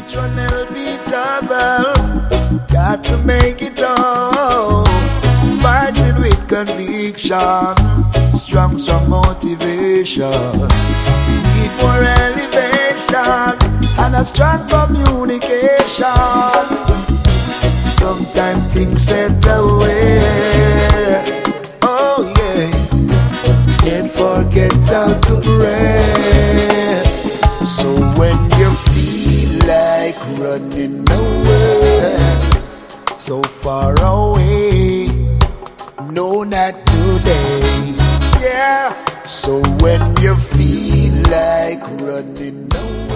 try and help each other. Got to make it all. Fighting with conviction, strong motivation. We need more elevation and a strong communication. Sometimes things set away. Oh yeah, can't forget how to pray. So when you feel like running away, so far away, no, not today. Yeah. So when you feel like running away,